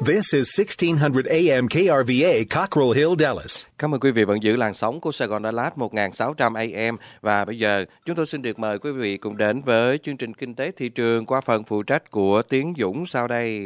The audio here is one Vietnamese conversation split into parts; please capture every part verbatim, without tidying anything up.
This is sixteen hundred A M K R V A Cockrell Hill, Dallas. Cảm ơn quý vị vẫn giữ làn sóng của Sài Gòn Đà Lạt một nghìn sáu trăm A M. Và bây giờ chúng tôi xin được mời quý vị cùng đến với chương trình Kinh tế Thị trường qua phần phụ trách của Tiến Dũng sau đây.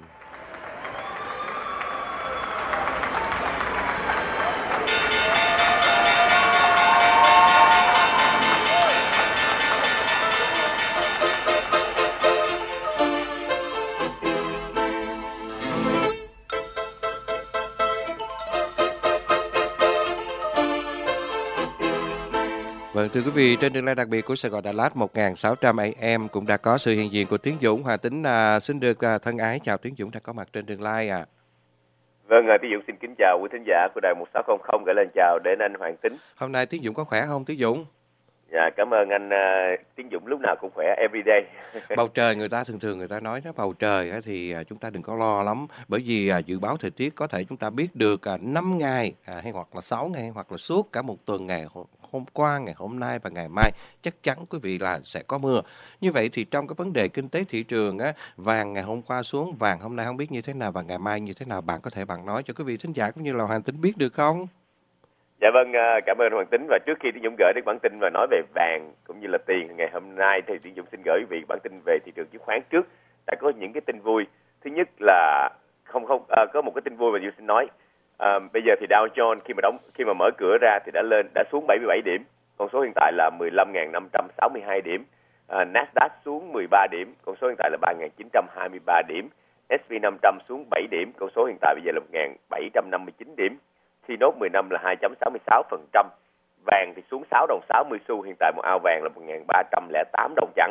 Vâng, thưa quý vị, trên đường lai đặc biệt của Sài Gòn Đà Lạt một nghìn sáu trăm A M cũng đã có sự hiện diện của Tiến Dũng. Hòa Tính à, xin được à, thân ái chào Tiến Dũng đã có mặt trên đường lai ạ. À. Vâng, Tiến Dũng xin kính chào quý thính giả của đài một sáu không không, gửi lời chào đến anh Hoàng Tính. Hôm nay Tiến Dũng có khỏe không Tiến Dũng? Dạ, cảm ơn anh uh, Tiến Dũng lúc nào cũng khỏe, everyday. Bầu trời người ta thường thường người ta nói đó, bầu trời á, thì uh, chúng ta đừng có lo lắm, bởi vì uh, dự báo thời tiết có thể chúng ta biết được uh, năm ngày uh, hay hoặc là sáu ngày hoặc là suốt cả một tuần, ngày hôm qua, ngày hôm nay và ngày mai chắc chắn quý vị là sẽ có mưa. Như vậy thì trong cái vấn đề kinh tế thị trường á, vàng ngày hôm qua xuống, vàng hôm nay không biết như thế nào và ngày mai như thế nào, bạn có thể bạn nói cho quý vị thính giả cũng như là Hoàng Tính biết được không? Dạ vâng, cảm ơn Hoàng Tính. Và trước khi Tiến Dũng gửi đến bản tin và nói về vàng cũng như là tiền ngày hôm nay thì Tiến Dũng xin gửi quý vị bản tin về thị trường chứng khoán trước. Đã có những cái tin vui. Thứ nhất là không không à, có một cái tin vui mà Dũng xin nói. À, bây giờ thì Dow Jones khi mà đóng khi mà mở cửa ra thì đã lên đã xuống bảy mươi bảy điểm. Con số hiện tại là mười lăm nghìn năm trăm sáu mươi hai điểm. À, Nasdaq xuống mười ba điểm, con số hiện tại là ba nghìn chín trăm hai mươi ba điểm. ét and pê năm trăm xuống bảy điểm, con số hiện tại bây giờ là một nghìn bảy trăm năm mươi chín điểm. T-Note mười năm là hai phẩy sáu mươi sáu phần trăm. Vàng thì xuống sáu đồng sáu mươi xu, hiện tại một ao vàng là một nghìn ba trăm lẻ tám đồng chẵn.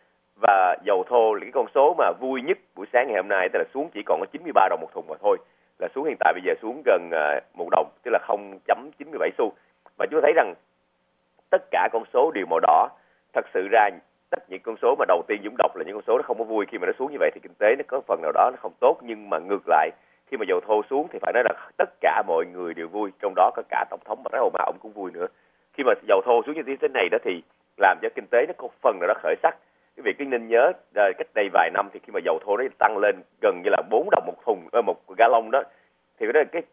Và dầu thô là cái con số mà vui nhất buổi sáng ngày hôm nay, tức là xuống chỉ còn có chín mươi ba đồng một thùng mà thôi. Là xuống hiện tại bây giờ xuống gần một đồng, tức là không phẩy chín mươi bảy xu. Và chúng ta thấy rằng tất cả con số đều màu đỏ. Thật sự ra tất những con số mà đầu tiên Dũng đọc là những con số nó không có vui. Khi mà nó xuống như vậy thì kinh tế nó có phần nào đó nó không tốt, nhưng mà ngược lại khi mà dầu thô xuống thì phải nói là tất cả mọi người đều vui, trong đó có cả Tổng thống Barack Obama, ông cũng vui nữa. Khi mà dầu thô xuống như thế này đó thì làm cho kinh tế nó có phần nào đó khởi sắc. Quý vị cứ nên nhớ cách đây vài năm thì khi mà dầu thô nó tăng lên gần như là bốn đồng một thùng, một gallon đó, thì cái cái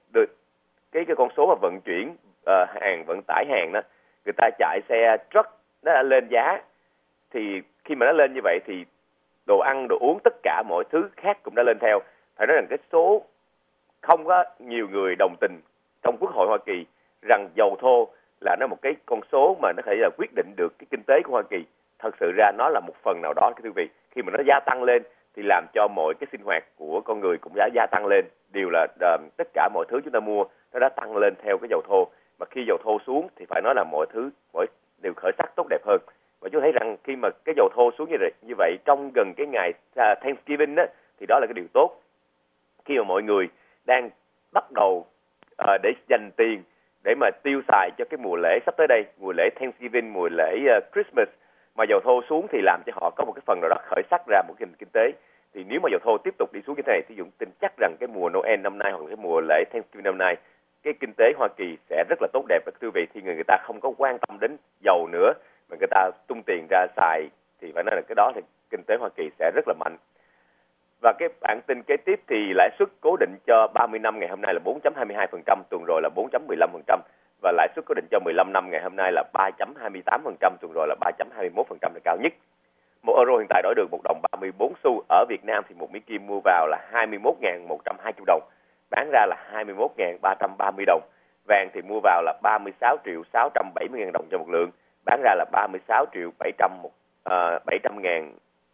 cái cái con số mà vận chuyển uh, hàng, vận tải hàng đó, người ta chạy xe truck nó đã lên giá, thì khi mà nó lên như vậy thì đồ ăn, đồ uống, tất cả mọi thứ khác cũng đã lên theo. Phải nói rằng cái số không có nhiều người đồng tình trong Quốc hội Hoa Kỳ rằng dầu thô là nó một cái con số mà nó có thể là quyết định được cái kinh tế của Hoa Kỳ. Thật sự ra nó là một phần nào đó, quý vị, khi mà nó gia tăng lên thì làm cho mọi cái sinh hoạt của con người cũng đã gia tăng lên. Điều là uh, tất cả mọi thứ chúng ta mua nó đã tăng lên theo cái dầu thô. Mà khi dầu thô xuống thì phải nói là mọi thứ mọi đều khởi sắc tốt đẹp hơn. Và chúng thấy rằng khi mà cái dầu thô xuống như vậy, như vậy trong gần cái ngày uh, Thanksgiving đó, thì đó là cái điều tốt. Khi mà mọi người đang bắt đầu uh, để dành tiền để mà tiêu xài cho cái mùa lễ sắp tới đây, mùa lễ Thanksgiving, mùa lễ uh, Christmas, mà dầu thô xuống thì làm cho họ có một cái phần nào đó khởi sắc ra một cái kinh tế. Thì nếu mà dầu thô tiếp tục đi xuống như thế này thì Dũng tin chắc rằng cái mùa Noel năm nay hoặc cái mùa lễ Thanksgiving năm nay, cái kinh tế Hoa Kỳ sẽ rất là tốt đẹp. Và quý vị, thì người, người ta không có quan tâm đến dầu nữa mà người ta tung tiền ra xài, thì phải nói là cái đó thì kinh tế Hoa Kỳ sẽ rất là mạnh. Và cái bản tin kế tiếp thì lãi suất cố định cho ba mươi năm ngày hôm nay là bốn phẩy hai mươi hai phần trăm, tuần rồi là bốn phẩy mười lăm phần trăm. Và lãi suất cố định cho mười lăm năm ngày hôm nay là ba phẩy hai mươi tám phần trăm, tuần rồi là ba phẩy hai mươi mốt phần trăm là cao nhất. Một euro hiện tại đổi được một đồng ba mươi bốn xu. Ở Việt Nam thì một Mỹ Kim mua vào là hai mươi mốt nghìn một trăm hai mươi đồng, bán ra là hai mươi mốt nghìn ba trăm ba mươi đồng. Vàng thì mua vào là ba mươi sáu triệu sáu trăm bảy mươi nghìn đồng cho một lượng, bán ra là ba mươi sáu triệu bảy trăm ngàn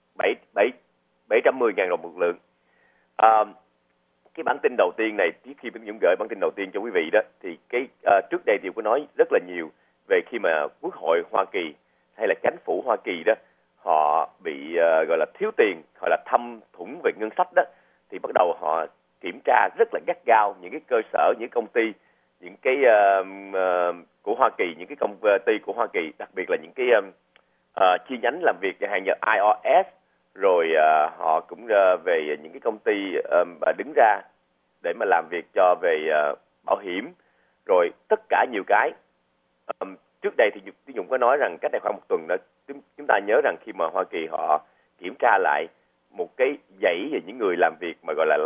bảy trăm mười nghìn đồng một lượng. À, cái bản tin đầu tiên này, khi Bình Dũng gửi bản tin đầu tiên cho quý vị đó, thì cái à, trước đây thì có nói rất là nhiều về khi mà Quốc hội Hoa Kỳ hay là chính phủ Hoa Kỳ đó họ bị uh, gọi là thiếu tiền, gọi là thâm thủng về ngân sách đó, thì bắt đầu họ kiểm tra rất là gắt gao những cái cơ sở, những công ty, những cái uh, uh, của Hoa Kỳ, những cái công ty của Hoa Kỳ, đặc biệt là những cái uh, uh, chi nhánh làm việc chẳng hạn như I R S, rồi uh, họ cũng uh, về những cái công ty um, đứng ra để mà làm việc cho về uh, bảo hiểm, rồi tất cả nhiều cái. Um, trước đây thì Tiến Dũng có nói rằng cách đây khoảng một tuần nữa, chúng ta nhớ rằng khi mà Hoa Kỳ họ kiểm tra lại một cái dãy về những người làm việc mà gọi là lấy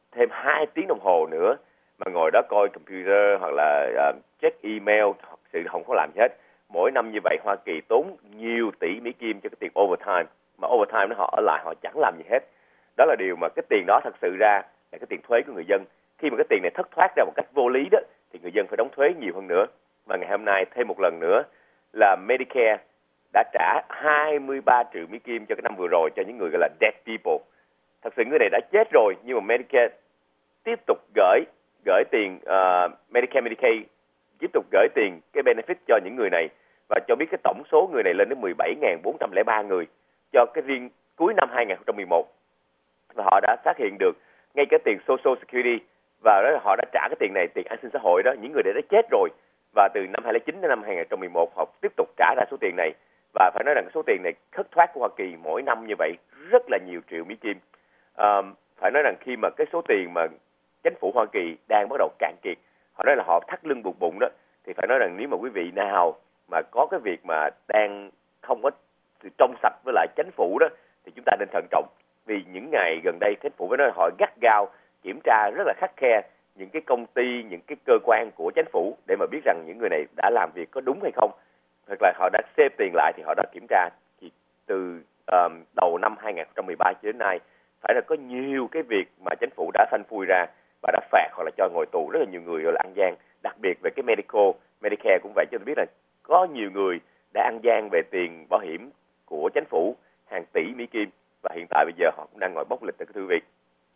thêm hai tiếng đồng hồ nữa mà ngồi đó coi computer hoặc là uh, check email, sự không có làm gì hết. Mỗi năm như vậy Hoa Kỳ tốn nhiều tỷ Mỹ Kim cho cái tiền overtime, mà overtime nó họ ở lại họ chẳng làm gì hết. Đó là điều mà cái tiền đó thật sự ra là cái tiền thuế của người dân. Khi mà cái tiền này thất thoát ra một cách vô lý đó thì người dân phải đóng thuế nhiều hơn nữa. Và ngày hôm nay thêm một lần nữa là Medicare đã trả hai mươi ba triệu Mỹ Kim cho cái năm vừa rồi cho những người gọi là dead people. Thật sự người này đã chết rồi, nhưng mà Medicare tiếp tục gửi gửi tiền uh, Medicare, Medicaid tiếp tục gửi tiền cái benefit cho những người này, và cho biết cái tổng số người này lên đến mười bảy nghìn bốn trăm lẻ ba người cho cái riêng cuối năm hai nghìn không trăm mười một. Và họ đã phát hiện được ngay cái tiền Social Security, và đó họ đã trả cái tiền này, tiền an sinh xã hội đó, những người này đã chết rồi. Và từ năm hai nghìn không trăm lẻ chín đến năm hai nghìn không trăm mười một họ tiếp tục trả ra số tiền này, và phải nói rằng số tiền này thất thoát của Hoa Kỳ mỗi năm như vậy rất là nhiều triệu Mỹ Kim. À, phải nói rằng khi mà cái số tiền mà chính phủ Hoa Kỳ đang bắt đầu cạn kiệt, họ nói là họ thắt lưng buộc bụng đó, thì phải nói rằng nếu mà quý vị nào mà có cái việc mà đang không có sự trong sạch với lại chính phủ đó thì chúng ta nên thận trọng, vì những ngày gần đây chính phủ phải nói họ gắt gao kiểm tra rất là khắt khe những cái công ty, những cái cơ quan của chính phủ để mà biết rằng những người này đã làm việc có đúng hay không, hoặc là họ đã xếp tiền lại thì họ đã kiểm tra. Thì từ um, đầu năm hai nghìn không trăm mười ba cho đến nay phải là có nhiều cái việc mà chính phủ đã phanh phui ra và đã phạt hoặc là cho ngồi tù rất là nhiều người, rồi là ăn gian. Đặc biệt về cái medical, Medicare cũng vậy, cho tôi biết là có nhiều người đã ăn gian về tiền bảo hiểm của chính phủ hàng tỷ Mỹ Kim, và hiện tại bây giờ họ cũng đang ngồi bốc lịch tại cái thư viện.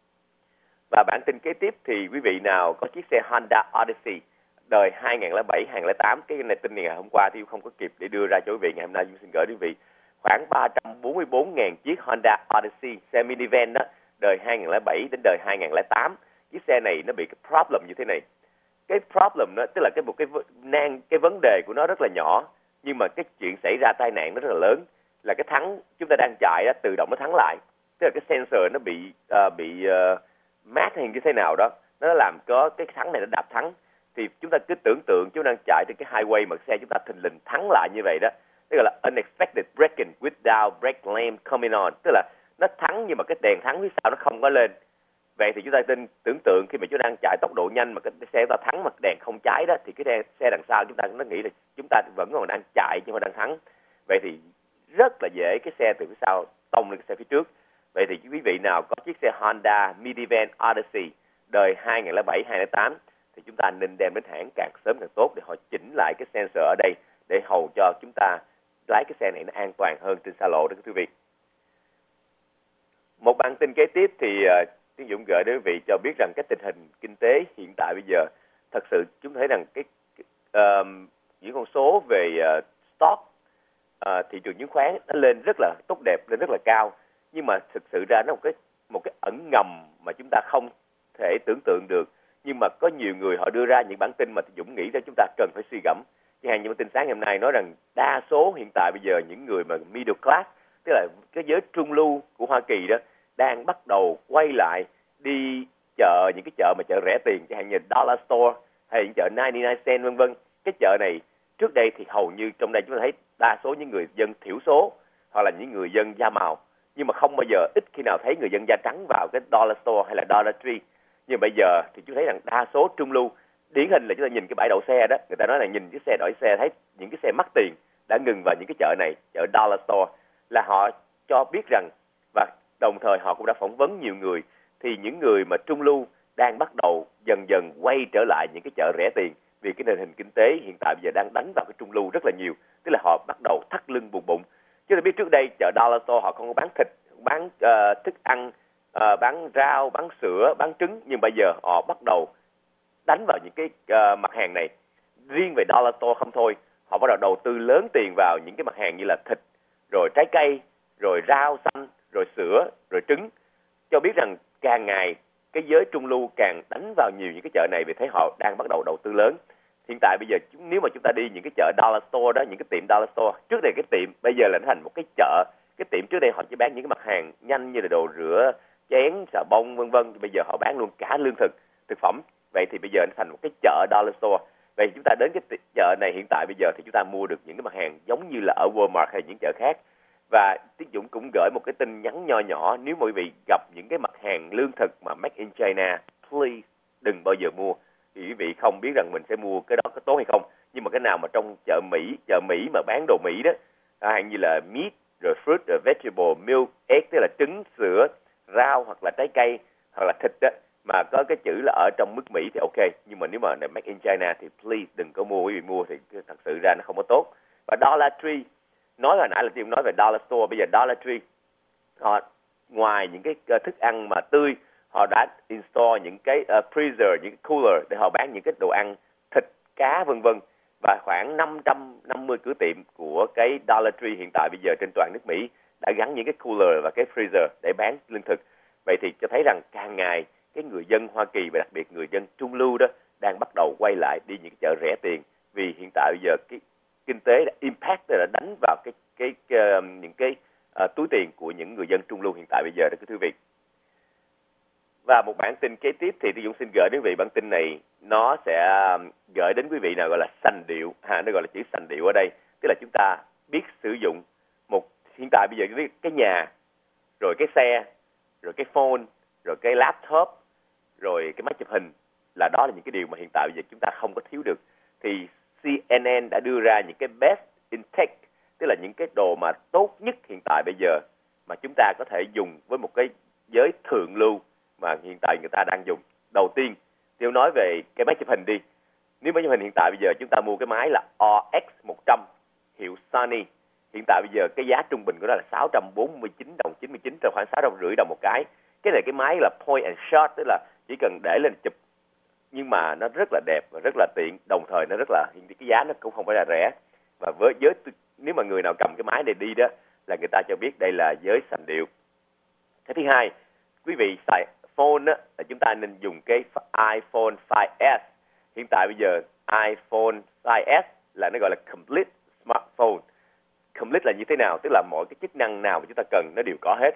Và bản tin kế tiếp thì quý vị nào có chiếc xe Honda Odyssey đời hai nghìn không trăm lẻ bảy hai nghìn không trăm lẻ tám, cái này tin này ngày hôm qua thì không có kịp để đưa ra cho quý vị, ngày hôm nay chúng xin gửi quý vị khoảng ba trăm bốn mươi bốn nghìn chiếc Honda Odyssey xe minivan đó, đời hai nghìn không trăm lẻ bảy đến đời hai nghìn không trăm lẻ tám. Chiếc xe này nó bị cái problem như thế này. Cái problem đó tức là cái một cái nan cái vấn đề của nó rất là nhỏ, nhưng mà cái chuyện xảy ra tai nạn nó rất là lớn, là cái thắng chúng ta đang chạy đó, tự động nó thắng lại, tức là cái sensor nó bị uh, bị uh, mát hay như thế nào đó, nó làm có cái thắng này nó đạp thắng. Thì chúng ta cứ tưởng tượng chúng ta đang chạy trên cái highway mà xe chúng ta thình lình thắng lại như vậy đó, tức là unexpected braking without brake lamp coming on, tức là nó thắng nhưng mà cái đèn thắng phía sau nó không có lên. Vậy thì chúng ta tin tưởng tượng khi mà chúng ta đang chạy tốc độ nhanh mà cái xe chúng ta thắng mà đèn không cháy đó, thì cái xe đằng sau chúng ta nó nghĩ là chúng ta vẫn còn đang chạy nhưng mà đang thắng. Vậy thì rất là dễ cái xe từ phía sau tông lên cái xe phía trước. Vậy thì quý vị nào có chiếc xe Honda minivan Odyssey đời hai nghìn không trăm lẻ bảy hai nghìn không trăm lẻ tám thì chúng ta nên đem đến hãng càng sớm càng tốt để họ chỉnh lại cái sensor ở đây, để hầu cho chúng ta lái cái xe này nó an toàn hơn trên xa lộ đó quý vị. Một bản tin kế tiếp thì uh, Tiến Dũng gửi đến quý vị cho biết rằng cái tình hình kinh tế hiện tại bây giờ thật sự chúng thấy rằng cái, cái uh, những con số về uh, stock uh, thị trường chứng khoán nó lên rất là tốt đẹp, lên rất là cao, nhưng mà thực sự ra nó một cái một cái ẩn ngầm mà chúng ta không thể tưởng tượng được. Nhưng mà có nhiều người họ đưa ra những bản tin mà Dũng nghĩ ra chúng ta cần phải suy gẫm. Chẳng hạn như bản tin sáng ngày hôm nay nói rằng đa số hiện tại bây giờ những người mà middle class, tức là cái giới trung lưu của Hoa Kỳ đó, đang bắt đầu quay lại đi chợ, những cái chợ mà chợ rẻ tiền, chẳng hạn như Dollar Store hay những chợ chín mươi chín cent vân vân. Cái chợ này trước đây thì hầu như trong đây chúng ta thấy đa số những người dân thiểu số hoặc là những người dân da màu, nhưng mà không bao giờ, ít khi nào thấy người dân da trắng vào cái Dollar Store hay là Dollar Tree. Nhưng bây giờ thì chúng thấy rằng đa số trung lưu, điển hình là chúng ta nhìn cái bãi đậu xe đó, người ta nói là nhìn cái xe đổi xe thấy những cái xe mắc tiền đã ngừng vào những cái chợ này, chợ Dollar Store, là họ cho biết rằng, và đồng thời họ cũng đã phỏng vấn nhiều người, thì những người mà trung lưu đang bắt đầu dần dần quay trở lại những cái chợ rẻ tiền, vì cái nền hình kinh tế hiện tại bây giờ đang đánh vào cái trung lưu rất là nhiều, tức là họ bắt đầu thắt lưng buộc bụng. Chứ ta biết trước đây chợ Dollar Store họ không có bán thịt, bán uh, thức ăn, uh, bán rau, bán sữa, bán trứng, nhưng bây giờ họ bắt đầu đánh vào những cái uh, mặt hàng này. Riêng về Dollar Store không thôi, họ bắt đầu đầu tư lớn tiền vào những cái mặt hàng như là thịt, rồi trái cây, rồi rau xanh, rồi sữa, rồi trứng, cho biết rằng càng ngày cái giới trung lưu càng đánh vào nhiều những cái chợ này, vì thấy họ đang bắt đầu đầu tư lớn. Hiện tại bây giờ nếu mà chúng ta đi những cái chợ Dollar Store đó, những cái tiệm Dollar Store, trước đây cái tiệm bây giờ là nó thành một cái chợ. Cái tiệm trước đây họ chỉ bán những cái mặt hàng nhanh như là đồ rửa chén, xà bông vân vân, bây giờ họ bán luôn cả lương thực, thực phẩm. Vậy thì bây giờ nó thành một cái chợ Dollar Store. Vậy thì chúng ta đến cái chợ này hiện tại bây giờ thì chúng ta mua được những cái mặt hàng giống như là ở Walmart hay những chợ khác. Và Tiến Dũng cũng gửi một cái tin nhắn nho nhỏ, nếu mà quý vị gặp những cái mặt hàng lương thực mà made in China, please đừng bao giờ mua. Thì quý vị không biết rằng mình sẽ mua cái đó có tốt hay không. Nhưng mà cái nào mà trong chợ Mỹ, chợ Mỹ mà bán đồ Mỹ đó, hàng như là meat, rồi fruit, rồi vegetable, milk, egg, tức là trứng, sữa, rau hoặc là trái cây hoặc là thịt đó, mà có cái chữ là ở trong nước Mỹ thì ok. Nhưng mà nếu mà made in China thì please đừng có mua. Quý vị mua thì thật sự ra nó không có tốt. Và Dollar Tree, nói hồi nãy là Tim nói về Dollar Store, bây giờ Dollar Tree, họ ngoài những cái thức ăn mà tươi, họ đã install những cái uh, freezer, những cái cooler để họ bán những cái đồ ăn, thịt, cá vân vân. Và khoảng năm trăm năm mươi cửa tiệm của cái Dollar Tree hiện tại bây giờ trên toàn nước Mỹ đã gắn những cái cooler và cái freezer để bán lương thực. Vậy thì cho thấy rằng càng ngày cái người dân Hoa Kỳ và đặc biệt người dân trung lưu đó đang bắt đầu quay lại đi những cái chợ rẻ tiền, vì hiện tại bây giờ cái kinh tế đã impact, đã đánh vào cái cái, cái những cái uh, túi tiền của những người dân trung lưu hiện tại bây giờ đó quý vị. Và một bản tin kế tiếp thì Dũng xin gửi đến quý vị bản tin này, nó sẽ gửi đến quý vị nào gọi là sành điệu, ha, nó gọi là chữ sành điệu ở đây, tức là chúng ta biết sử dụng một, hiện tại bây giờ cái nhà, rồi cái xe, rồi cái phone, rồi cái laptop, rồi cái máy chụp hình, là đó là những cái điều mà hiện tại bây giờ chúng ta không có thiếu được. Thì C N N đã đưa ra những cái best in tech, tức là những cái đồ mà tốt nhất hiện tại bây giờ mà chúng ta có thể dùng với một cái giới thượng lưu mà hiện tại người ta đang dùng. Đầu tiên, tôi nói về cái máy chụp hình đi. Nếu máy chụp hình hiện tại bây giờ chúng ta mua cái máy là R X một trăm hiệu Sony, hiện tại bây giờ cái giá trung bình của nó là sáu trăm bốn mươi chín đồng chín mươi chín, rồi khoảng sáu trăm rưỡi đồng một cái. Cái này cái máy là point and shot, tức là chỉ cần để lên chụp, nhưng mà nó rất là đẹp và rất là tiện, đồng thời nó rất là, cái giá nó cũng không phải là rẻ. Và với giới, nếu mà người nào cầm cái máy này đi đó là người ta cho biết đây là giới sành điệu. Cái thứ hai, quý vị xài phone á, là chúng ta nên dùng cái iPhone five S. Hiện tại bây giờ iPhone five S là nó gọi là complete smartphone. Complete là như thế nào? Tức là mọi cái chức năng nào mà chúng ta cần nó đều có hết.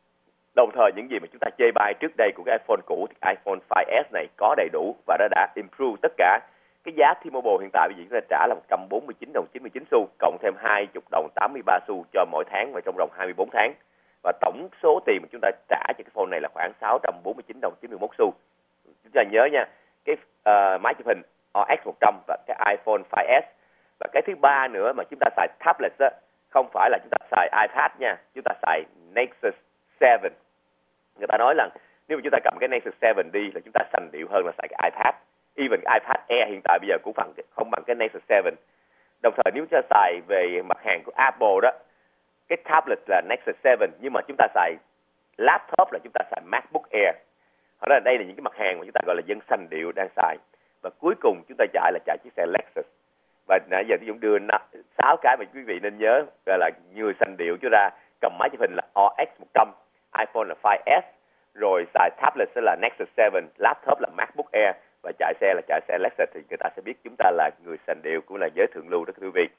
Đồng thời những gì mà chúng ta chê bai trước đây của cái iPhone cũ thì iPhone five S này có đầy đủ và nó đã improve tất cả. Cái giá T-Mobile hiện tại bây giờ chúng ta trả là một trăm bốn mươi chín đồng chín mươi chín xu, cộng thêm hai mươi đồng tám mươi ba xu cho mỗi tháng và trong vòng hai mươi bốn tháng. Và tổng số tiền mà chúng ta trả cho cái phone này là khoảng sáu trăm bốn mươi chín đồng chín mươi mốt xu. Chúng ta nhớ nha, cái uh, máy chụp hình R X một trăm và cái iPhone five S. Và cái thứ ba nữa mà chúng ta xài tablet đó, không phải là chúng ta xài iPad nha, chúng ta xài Nexus seven. Người ta nói là nếu mà chúng ta cầm cái Nexus seven đi là chúng ta sành điệu hơn là xài cái iPad. Even cái iPad Air hiện tại bây giờ cũng bằng, không bằng cái Nexus seven. Đồng thời nếu chúng ta xài về mặt hàng của Apple đó, cái tablet là Nexus seven, nhưng mà chúng ta xài laptop là chúng ta xài MacBook Air. Hoặc là đây là những cái mặt hàng mà chúng ta gọi là dân sành điệu đang xài. Và cuối cùng chúng ta chạy là chạy chiếc xe Lexus. Và nãy giờ tôi cũng đưa sáu cái mà quý vị nên nhớ, gọi là người sành điệu cho ra. Cầm máy chụp hình là R X một trăm, iPhone là five S, rồi xài tablet sẽ là Nexus seven, laptop là MacBook Air, và chạy xe là chạy xe Lexus, thì người ta sẽ biết chúng ta là người sành điệu, cũng là giới thượng lưu đó quý vị.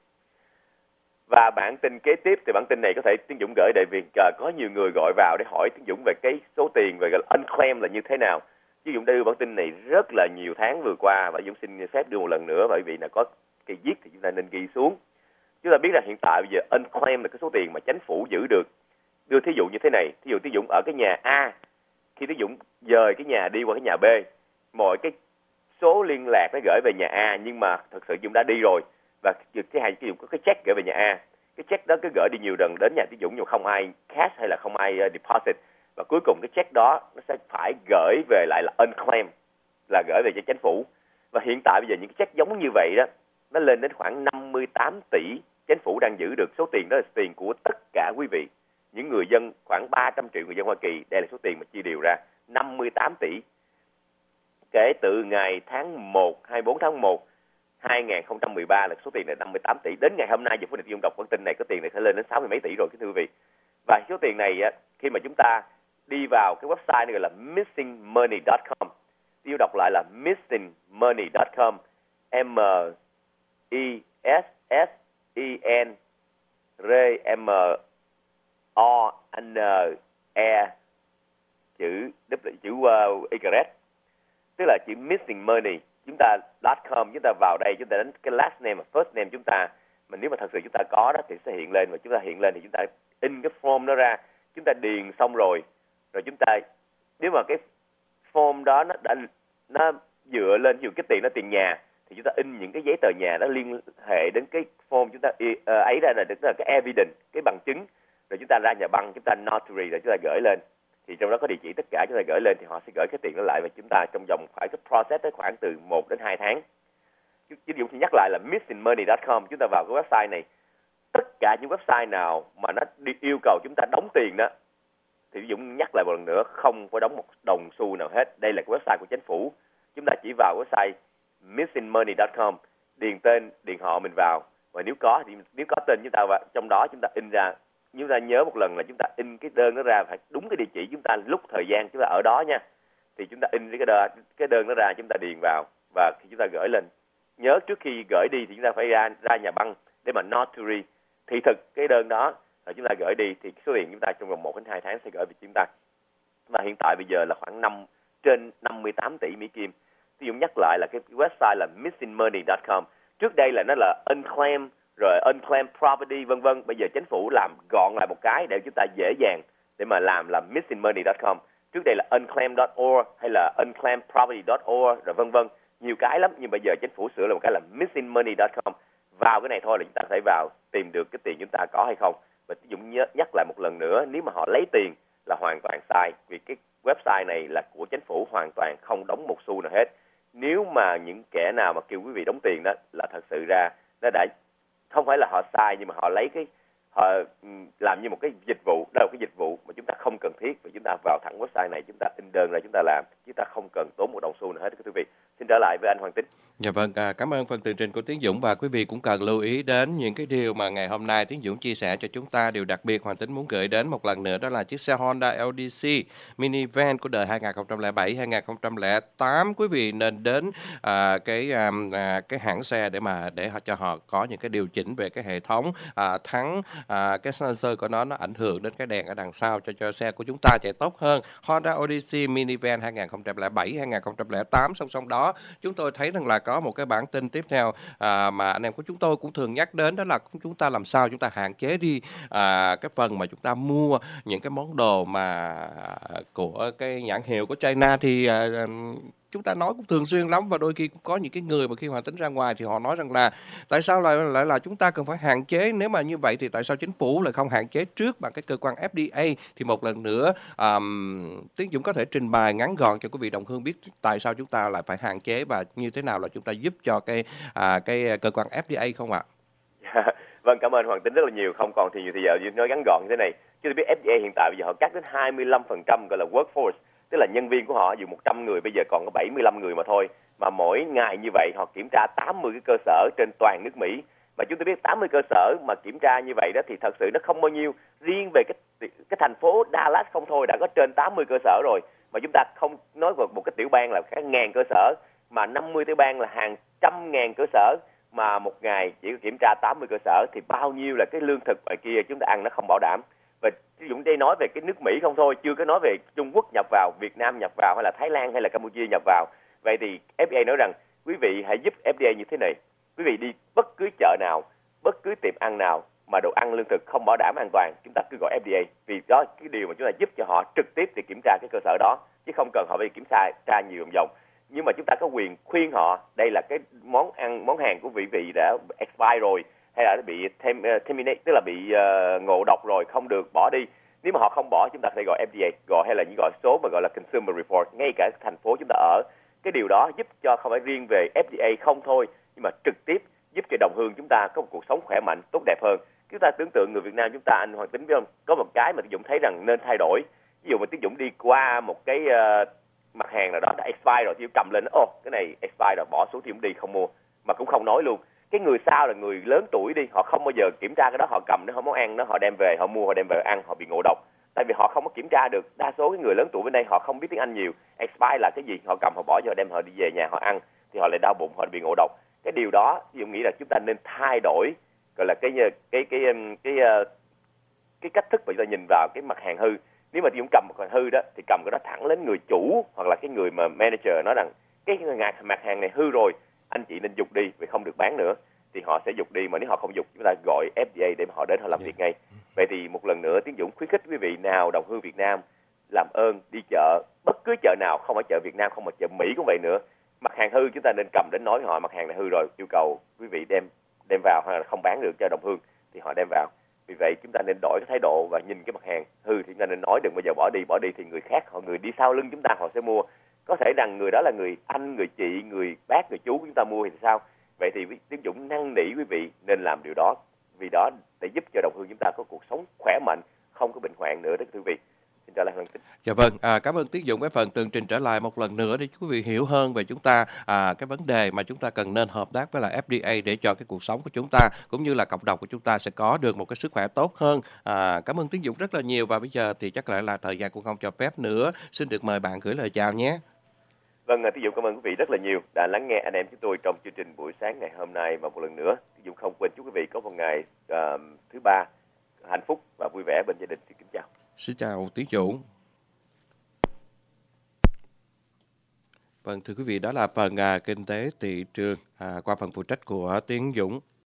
Và bản tin kế tiếp thì bản tin này có thể Tiến Dũng gửi, tại vì có nhiều người gọi vào để hỏi Tiến Dũng về cái số tiền về unclaimed là như thế nào. Tiến Dũng đã đưa bản tin này rất là nhiều tháng vừa qua, và Dũng xin phép đưa một lần nữa, bởi vì là có cái viết thì chúng ta nên ghi xuống. Chúng ta biết là hiện tại bây giờ unclaimed là cái số tiền mà chính phủ giữ được. Đưa thí dụ như thế này, thí dụ Tiến Dũng ở cái nhà A, khi Tiến Dũng dời cái nhà đi qua cái nhà B, mọi cái số liên lạc nó gửi về nhà A, nhưng mà thật sự Dũng đã đi rồi, và cái hai Tiến Dũng có cái check gửi về nhà A. Cái check đó cứ gửi đi nhiều lần đến nhà Tiến Dũng nhưng không ai cash hay là không ai deposit, và cuối cùng cái check đó nó sẽ phải gửi về lại là unclaimed, là gửi về cho chính phủ. Và hiện tại bây giờ những cái check giống như vậy đó, nó lên đến khoảng năm mươi tám tỷ chính phủ đang giữ được. Số tiền đó là tiền của tất cả quý vị, những người dân, khoảng ba trăm triệu người dân Hoa Kỳ. Đây là số tiền mà chia đều ra, năm mươi tám tỷ. Kể từ ngày tháng một, hai mươi bốn tháng một hai nghìn không trăm mười ba là số tiền này năm mươi tám tỷ. Đến ngày hôm nay, giờ phút này Dung đọc bản tin này, có tiền này sẽ lên đến sáu mươi mấy tỷ rồi quý vị. Và số tiền này khi mà chúng ta đi vào cái website này gọi là missing money dot com. Tiêu đọc lại là missing money dot com, M I S S I N R M O N E chữ chữ uh, Y, tức là chữ missing money. Chúng ta .com, chúng ta vào đây, chúng ta đánh cái last name và first name chúng ta, mà nếu mà thật sự chúng ta có đó thì sẽ hiện lên, và chúng ta hiện lên thì chúng ta in cái form đó ra, chúng ta điền xong rồi, rồi chúng ta nếu mà cái form đó nó đã nó dựa lên ví dụ cái tiền đó tiền nhà thì chúng ta in những cái giấy tờ nhà đó liên hệ đến cái form chúng ta uh, ấy ra là tức là cái evidence, cái bằng chứng, rồi chúng ta ra nhà băng, chúng ta notary rồi chúng ta gửi lên, thì trong đó có địa chỉ tất cả, chúng ta gửi lên thì họ sẽ gửi cái tiền đó lại và chúng ta trong vòng phải cái process tới khoảng từ một đến hai tháng. Ví dụ như nhắc lại là missing money chấm com, chúng ta vào cái website này, tất cả những website nào mà nó đi yêu cầu chúng ta đóng tiền đó thì ví dụ nhắc lại một lần nữa, không có đóng một đồng xu nào hết. Đây là cái website của chính phủ, chúng ta chỉ vào website missing money chấm com, điền tên, điền họ mình vào, và nếu có thì nếu có tên chúng ta vào trong đó, chúng ta in ra. Chúng ta nhớ một lần là chúng ta in cái đơn đó ra phải đúng cái địa chỉ chúng ta lúc thời gian chúng ta ở đó nha. Thì chúng ta in cái đơn, cái đơn đó ra, chúng ta điền vào và khi chúng ta gửi lên, nhớ trước khi gửi đi thì chúng ta phải ra ra nhà băng để mà notary thị thực cái đơn đó, rồi chúng ta gửi đi thì số tiền chúng ta trong vòng một đến hai tháng sẽ gửi về chúng ta. Và hiện tại bây giờ là khoảng năm trên năm mươi tám tỷ Mỹ Kim. Ví dụ nhắc lại là cái website là missing money chấm com. Trước đây là nó là unclaimed rồi unclaimed property vân vân. Bây giờ chính phủ làm gọn lại một cái để chúng ta dễ dàng để mà làm là missing money chấm com. Trước đây là unclaimed chấm org hay là unclaimed property chấm org rồi vân vân, nhiều cái lắm, nhưng bây giờ chính phủ sửa lại một cái là missing money chấm com. Vào cái này thôi là chúng ta có thể vào tìm được cái tiền chúng ta có hay không. Và ví dụ nhớ nhắc lại một lần nữa, nếu mà họ lấy tiền là hoàn toàn sai, vì cái website này là của chính phủ, hoàn toàn không đóng một xu nào hết. Nếu mà những kẻ nào mà kêu quý vị đóng tiền đó là thật sự ra nó đã không phải là họ sai, nhưng mà họ lấy cái họ làm như một cái dịch vụ, đó là một cái dịch vụ mà chúng ta không cần thiết, và chúng ta vào thẳng website này, chúng ta in đơn ra chúng ta làm, chúng ta không cần tốn một đồng xu nào hết quý vị. Xin trở lại với anh Hoàng Tín. Dạ vâng, à, cảm ơn phần tường trình của Tiến Dũng, và quý vị cũng cần lưu ý đến những cái điều mà ngày hôm nay Tiến Dũng chia sẻ cho chúng ta. Điều đặc biệt Hoàng Tín muốn gửi đến một lần nữa đó là chiếc xe Honda L D C minivan của đời hai không không bảy hai không không tám. Quý vị nên đến à, cái à, cái hãng xe để mà để cho họ có những cái điều chỉnh về cái hệ thống à, thắng à, cái sensor của nó nó ảnh hưởng đến cái đèn ở đằng sau cho cho xe của chúng ta chạy tốt hơn. Honda Odyssey minivan hai không không bảy hai không không tám. Song song đó chúng tôi thấy rằng là có một cái bản tin tiếp theo à, mà anh em của chúng tôi cũng thường nhắc đến, đó là chúng ta làm sao chúng ta hạn chế đi à, cái phần mà chúng ta mua những cái món đồ mà của cái nhãn hiệu của China. Thì à, chúng ta nói cũng thường xuyên lắm, và đôi khi cũng có những cái người mà khi Hoàng Tín ra ngoài thì họ nói rằng là tại sao lại lại là chúng ta cần phải hạn chế, nếu mà như vậy thì tại sao chính phủ lại không hạn chế trước bằng cái cơ quan F D A. Thì một lần nữa um, Tiến Dũng có thể trình bày ngắn gọn cho quý vị đồng hương biết tại sao chúng ta lại phải hạn chế và như thế nào là chúng ta giúp cho cái à, cái cơ quan F D A không ạ? Vâng, cảm ơn Hoàng Tín rất là nhiều. Không còn thì nhiều thì giờ nói ngắn gọn như thế này. Chứ biết F D A hiện tại bây giờ họ cắt đến hai mươi lăm phần trăm gọi là workforce, tức là nhân viên của họ dù một trăm người bây giờ còn có bảy mươi lăm người mà thôi. Mà mỗi ngày như vậy họ kiểm tra tám mươi cái cơ sở trên toàn nước Mỹ. Mà chúng ta biết tám mươi cơ sở mà kiểm tra như vậy đó thì thật sự nó không bao nhiêu. Riêng về cái cái thành phố Dallas không thôi đã có trên tám mươi cơ sở rồi. Mà chúng ta không nói về một cái tiểu bang là cả ngàn cơ sở, mà năm mươi tiểu bang là hàng trăm ngàn cơ sở, mà một ngày chỉ kiểm tra tám mươi cơ sở thì bao nhiêu là cái lương thực ngoài kia chúng ta ăn nó không bảo đảm. Và ví dụ đây nói về cái nước Mỹ không thôi, chưa có nói về Trung Quốc nhập vào, Việt Nam nhập vào, hay là Thái Lan hay là Campuchia nhập vào. Vậy thì F D A nói rằng quý vị hãy giúp F D A như thế này. Quý vị đi bất cứ chợ nào, bất cứ tiệm ăn nào mà đồ ăn lương thực không bảo đảm an toàn, chúng ta cứ gọi F D A, vì đó cái điều mà chúng ta giúp cho họ trực tiếp thì kiểm tra cái cơ sở đó, chứ không cần họ phải kiểm tra tra nhiều vòng vòng. Nhưng mà chúng ta có quyền khuyên họ đây là cái món ăn món hàng của vị vị đã expire rồi, hay là nó bị tem, uh, terminate, tức là bị uh, ngộ độc rồi, không được bỏ đi. Nếu mà họ không bỏ, chúng ta phải gọi F D A, gọi hay là những gọi số mà gọi là Consumer Report, ngay cả thành phố chúng ta ở. Cái điều đó giúp cho không phải riêng về F D A không thôi, nhưng mà trực tiếp giúp cho đồng hương chúng ta có một cuộc sống khỏe mạnh, tốt đẹp hơn. Chúng ta tưởng tượng người Việt Nam chúng ta, anh Hoàng Tín biết không, có một cái mà Tiến Dũng thấy rằng nên thay đổi. Ví dụ mà Tiến Dũng đi qua một cái uh, mặt hàng nào đó đã expire rồi thì cầm lên, ô oh, cái này expire rồi, bỏ xuống thì cũng đi không mua, mà cũng không nói luôn. Cái người sau là người lớn tuổi đi, họ không bao giờ kiểm tra cái đó, họ cầm nó không muốn ăn nó, họ đem về, họ mua, họ đem về ăn, họ bị ngộ độc. Tại vì họ không có kiểm tra được. Đa số cái người lớn tuổi bên đây họ không biết tiếng Anh nhiều. Expire là cái gì, họ cầm họ bỏ cho họ đem họ đi về nhà họ ăn thì họ lại đau bụng, họ bị ngộ độc. Cái điều đó tôi nghĩ là chúng ta nên thay đổi, gọi là cái cái cái cái cái, cái, cái cách thức mà chúng ta nhìn vào cái mặt hàng hư. Nếu mà chúng cầm một hàng hư đó thì cầm cái đó thẳng lên người chủ hoặc là cái người mà manager nói rằng cái mặt hàng này hư rồi, anh chị nên dục đi vì không được bán nữa, thì họ sẽ dục đi. Mà nếu họ không dục, chúng ta gọi F D A để họ đến họ làm việc ngay. Vậy thì một lần nữa Tiến Dũng khuyến khích quý vị nào đồng hương Việt Nam làm ơn đi chợ, bất cứ chợ nào, không phải chợ Việt Nam, không phải chợ Mỹ cũng vậy nữa. Mặt hàng hư chúng ta nên cầm đến nói với họ mặt hàng này hư rồi, yêu cầu quý vị đem đem vào, hay là không bán được cho đồng hương thì họ đem vào. Vì vậy chúng ta nên đổi cái thái độ và nhìn cái mặt hàng hư thì chúng ta nên nói, đừng bao giờ bỏ đi, bỏ đi thì người khác, họ người đi sau lưng chúng ta họ sẽ mua. Có thể rằng người đó là người anh, người chị, người bác, người chú chúng ta mua thì sao? Vậy thì Tiến Dũng năn nỉ quý vị nên làm điều đó, vì đó để giúp cho đồng hương chúng ta có cuộc sống khỏe mạnh, không có bệnh hoạn nữa đó thưa quý vị. Xin trả lời Hoàng Tính. Dạ vâng, à, cảm ơn Tiến Dũng với phần tường trình trở lại một lần nữa để quý vị hiểu hơn về chúng ta à, cái vấn đề mà chúng ta cần nên hợp tác với lại ép đê a để cho cái cuộc sống của chúng ta cũng như là cộng đồng của chúng ta sẽ có được một cái sức khỏe tốt hơn. À, cảm ơn Tiến Dũng rất là nhiều và bây giờ thì chắc lại là thời gian cũng không cho phép nữa. Xin được mời bạn gửi lời chào nhé. Vâng, Tiến Dũng cảm ơn quý vị rất là nhiều đã lắng nghe anh em chúng tôi trong chương trình buổi sáng ngày hôm nay, và một lần nữa Tiến Dũng không quên chúc quý vị có một ngày uh, thứ ba hạnh phúc và vui vẻ bên gia đình. Xin kính chào. Xin chào Tiến Dũng. Vâng, thưa quý vị, đó là phần à, kinh tế thị trường à, qua phần phụ trách của Tiến Dũng.